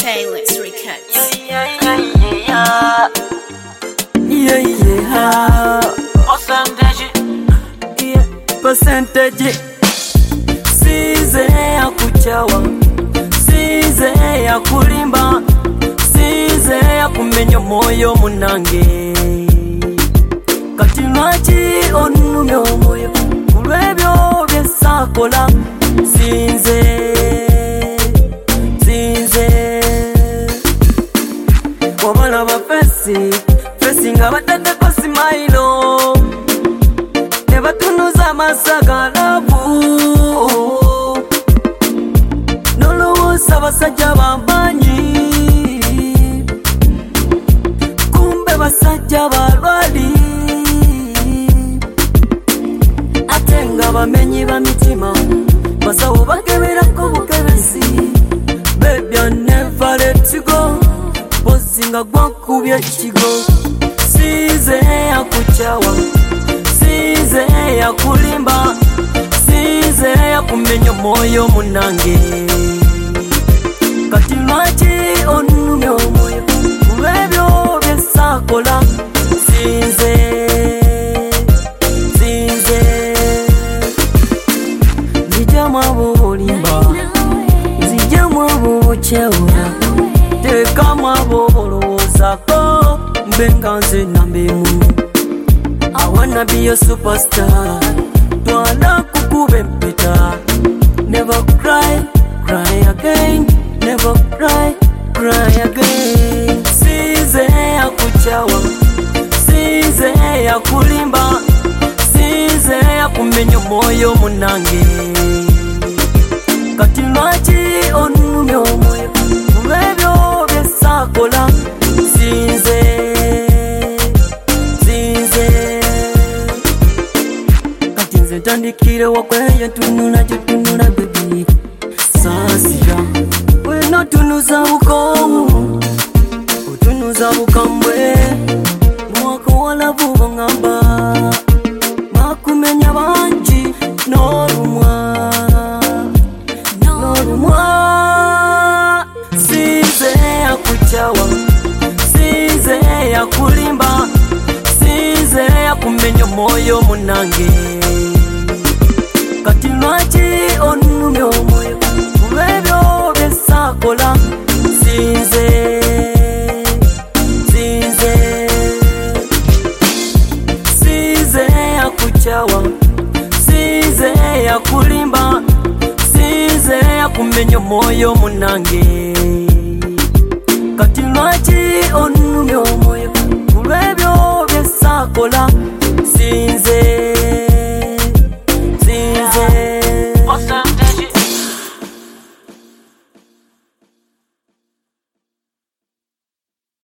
Payless Records. Yeah. Percentage. Size ya kuchawa, size ya kulimba, size ya kumenya moyo munange. Kati lwaki onumya omwoyo kulwebyo byesakola. Sinze wabalaba fesi nga bataddeko simailo ne batunuza amasaga lavu nolowooza basajja bambanyi kumbe basajja balwali ate nga bamenyi ba mitima basawo bakeberako bukebesi. Baby, I never let you go. Bozinga gwakubye ekigo. Size ya kuchawa, size ya kulimba, size ya kumenya moyo munange. Kati lwaki onumya omwoyo kulwebyo byesakola. Sinze nzijamu abo bolimba, nzijamu abo bokyewula, tekamu abo bolowoozako mbe nga nze nambemu. I wanna be your superstar, twala kukuba empeta. Never cry again, never cry again. Size ya kuchawa, size ya kulimba, size ya kumenya moyo munange. Kati lwaki onumya omwoyo kulwebyo byesakola. Sinze kati nze ntandikire wakweyo tunula gyetunula bebi saasira wenotunuza bukomu otunuza bukambwe mwakowala vuba ngamba makumenya bangi n'olumwa. Size ya kuchawa, size ya kulimba, size ya kumenya moyo munange. Kati lwaki onumya omwoyo kulwebyo byesakola.